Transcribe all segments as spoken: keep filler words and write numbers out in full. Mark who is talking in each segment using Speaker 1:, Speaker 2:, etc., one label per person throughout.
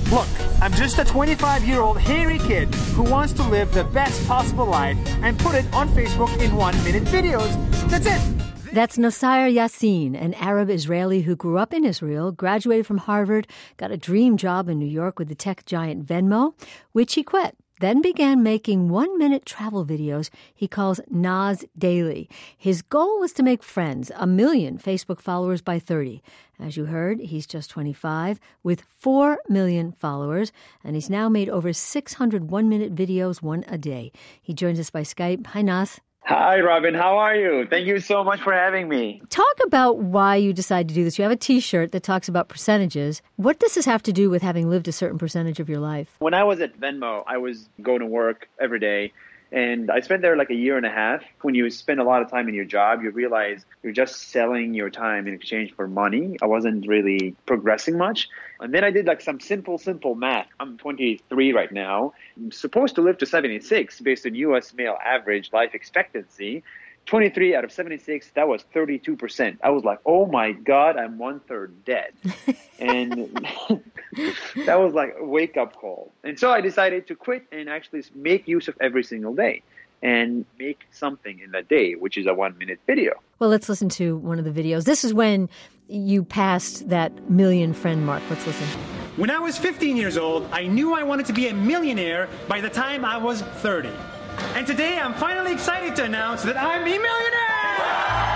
Speaker 1: Look, I'm just a twenty-five-year-old hairy kid who wants to live the best possible life and put it on Facebook in one-minute videos. That's it.
Speaker 2: That's Nossair Yassin, an Arab Israeli who grew up in Israel, graduated from Harvard, got a dream job in New York with the tech giant Venmo, which he quit. Then began making one-minute travel videos he calls Nas Daily. His goal was to make friends, a million Facebook followers by thirty. As you heard, he's just twenty-five with four million followers, and he's now made over six hundred one-minute videos, one a day. He joins us by Skype. Hi, Nas.
Speaker 3: Hi, Robin. How are you? Thank you so much for having me.
Speaker 2: Talk about why you decided to do this. You have a T-shirt that talks about percentages. What does this have to do with having lived a certain percentage of your life?
Speaker 3: When I was at Venmo, I was going to work every day, and I spent there like a year and a half. When you spend a lot of time in your job, you realize you're just selling your time in exchange for money. I wasn't really progressing much. And then I did like some simple, simple math. I'm twenty-three right now. I'm supposed to live to seventy-six based on U S male average life expectancy. twenty-three out of seventy-six, that was thirty-two percent. I was like, oh my God, I'm one third dead. And that was like a wake up call. And so I decided to quit and actually make use of every single day and make something in that day, which is a one minute video.
Speaker 2: Well, let's listen to one of the videos. This is when you passed that million friend mark. Let's listen.
Speaker 1: When I was fifteen years old, I knew I wanted to be a millionaire by the time I was thirty. And today I'm finally excited to announce that I'm a millionaire!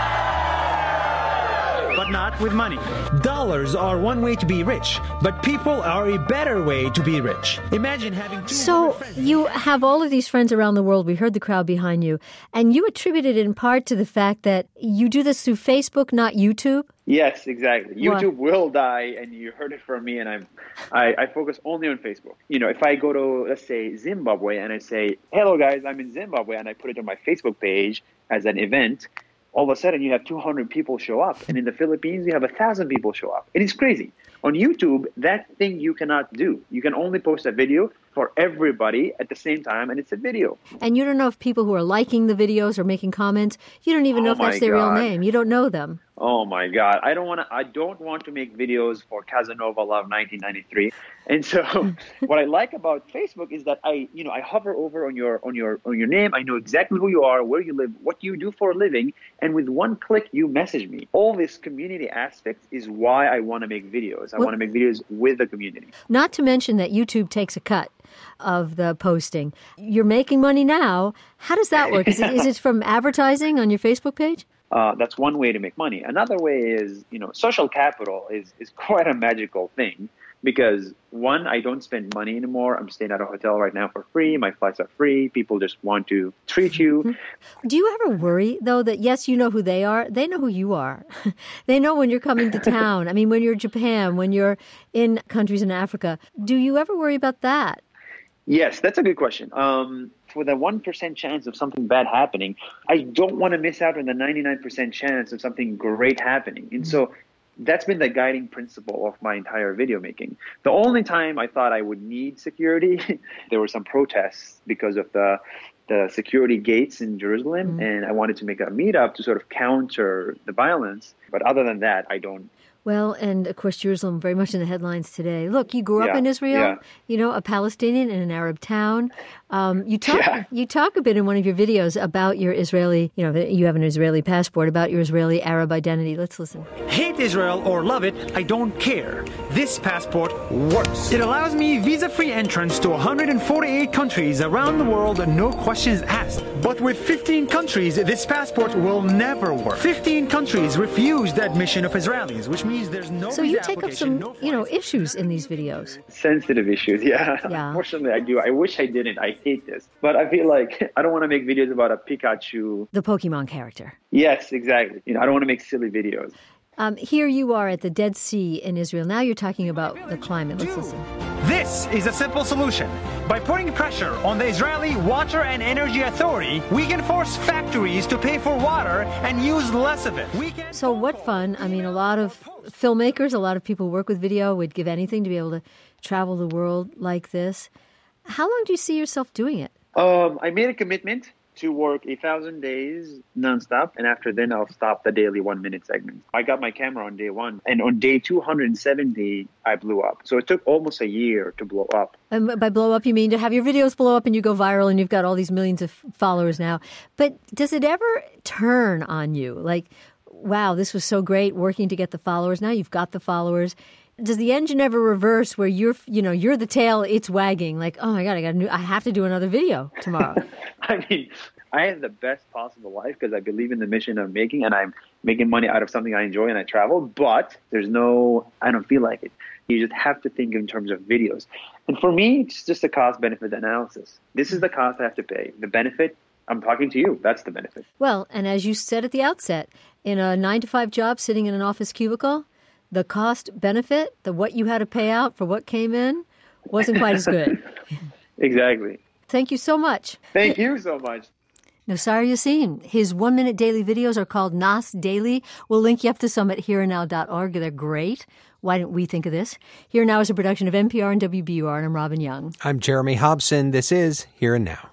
Speaker 1: But not with money. Dollars are one way to be rich, but people are a better way to be rich. Imagine having two
Speaker 2: So
Speaker 1: friends.
Speaker 2: you have all of these friends around the world. We heard the crowd behind you. And you attribute it in part to the fact that you do this through Facebook, not YouTube?
Speaker 3: Yes, exactly.
Speaker 2: What?
Speaker 3: YouTube will die, and you heard it from me, and I'm, I, I focus only on Facebook. You know, if I go to, let's say, Zimbabwe, and I say, hello, guys, I'm in Zimbabwe, and I put it on my Facebook page as an event, all of a sudden you have two hundred people show up. And in the Philippines, you have one thousand people show up. It is crazy. On YouTube, that thing you cannot do. You can only post a video for everybody at the same time, and it's a video.
Speaker 2: And you don't know if people who are liking the videos or making comments, you don't even know
Speaker 3: Oh
Speaker 2: if that's
Speaker 3: my
Speaker 2: their real
Speaker 3: God.
Speaker 2: name. You don't know them.
Speaker 3: Oh my God. I don't want to, I don't want to make videos for Casanova Love nineteen ninety-three. And so what I like about Facebook is that I, you know, I hover over on your, on your, on your name. I know exactly who you are, where you live, what you do for a living. And with one click, you message me. All this community aspect is why I want to make videos. I
Speaker 2: Well-
Speaker 3: want to make videos with the community.
Speaker 2: Not to mention that YouTube takes a cut of the posting. You're making money now. How does that work? Is it, is it from advertising on your Facebook page?
Speaker 3: Uh, that's one way to make money. Another way is, you know, social capital is, is quite a magical thing because, one, I don't spend money anymore. I'm staying at a hotel right now for free. My flights are free. People just want to treat you.
Speaker 2: Do you ever worry, though, that, yes, you know who they are. They know who you are. They know when you're coming to town. I mean, when you're in Japan, when you're in countries in Africa. Do you ever worry about that?
Speaker 3: Yes, that's a good question. Um, for the one percent chance of something bad happening, I don't want to miss out on the ninety-nine percent chance of something great happening. And so that's been the guiding principle of my entire video making. The only time I thought I would need security, there were some protests because of the the security gates in Jerusalem, mm. and I wanted to make a meetup to sort of counter the violence. But other than that, I don't.
Speaker 2: Well, and of course, Jerusalem very much in the headlines today. Look, you grew up
Speaker 3: Yeah,
Speaker 2: in Israel,
Speaker 3: yeah.
Speaker 2: you know, a Palestinian in an Arab town. Um, you talk
Speaker 3: Yeah.
Speaker 2: you talk a bit in one of your videos about your Israeli, you know, you have an Israeli passport, about your Israeli Arab identity. Let's listen.
Speaker 1: Hate Israel or love it, I don't care. This passport works. It allows me visa-free entrance to one hundred forty-eight countries around the world, no questions asked. But with fifteen countries, this passport will never work. fifteen countries refused the admission of Israelis, which means there's no
Speaker 2: So you
Speaker 1: visa
Speaker 2: take up
Speaker 1: application,
Speaker 2: some,
Speaker 1: no
Speaker 2: you know,
Speaker 1: flights.
Speaker 2: issues in these videos.
Speaker 3: Sensitive issues, yeah.
Speaker 2: Yeah.
Speaker 3: Unfortunately, I do. I wish I didn't. I hate this. But I feel like I don't want to make videos about a Pikachu.
Speaker 2: The Pokemon character.
Speaker 3: Yes, exactly. You know, I don't want to make silly videos.
Speaker 2: Um, here you are at the Dead Sea in Israel. Now you're talking about the climate. Let's listen.
Speaker 1: This is a simple solution. By putting pressure on the Israeli Water and Energy Authority, we can force factories to pay for water and use less of it. We can
Speaker 2: So what fun. I mean, a lot of filmmakers, a lot of people who work with video would give anything to be able to travel the world like this. How long do you see yourself doing it?
Speaker 3: Um, I made a commitment to work a thousand days nonstop, and after then I'll stop the daily one minute segment. I got my camera on day one, and on day two hundred seventy, I blew up. So it took almost a year to blow up.
Speaker 2: And by blow up, you mean to have your videos blow up and you go viral and you've got all these millions of followers now. But does it ever turn on you? Like, wow, this was so great working to get the followers. Now you've got the followers. Does the engine ever reverse where you're, you know, you're the tail, it's wagging? Like, oh my God, I got a new, I have to do another video tomorrow.
Speaker 3: I mean, I have the best possible life because I believe in the mission I'm making, and I'm making money out of something I enjoy, and I travel. But there's no, I don't feel like it. You just have to think in terms of videos. And for me, it's just a cost-benefit analysis. This is the cost I have to pay. The benefit, I'm talking to you. That's the benefit.
Speaker 2: Well, and as you said at the outset, in a nine to five job sitting in an office cubicle, the cost benefit, the what you had to pay out for what came in, wasn't quite as good.
Speaker 3: Exactly.
Speaker 2: Thank you so much.
Speaker 3: Thank you so much.
Speaker 2: Nosar Yassin. His one-minute daily videos are called Nas Daily. We'll link you up to some at here and now dot org. They're great. Why didn't we think of this? Here and Now is a production of N P R and W B U R, and I'm Robin Young.
Speaker 4: I'm Jeremy Hobson. This is Here and Now.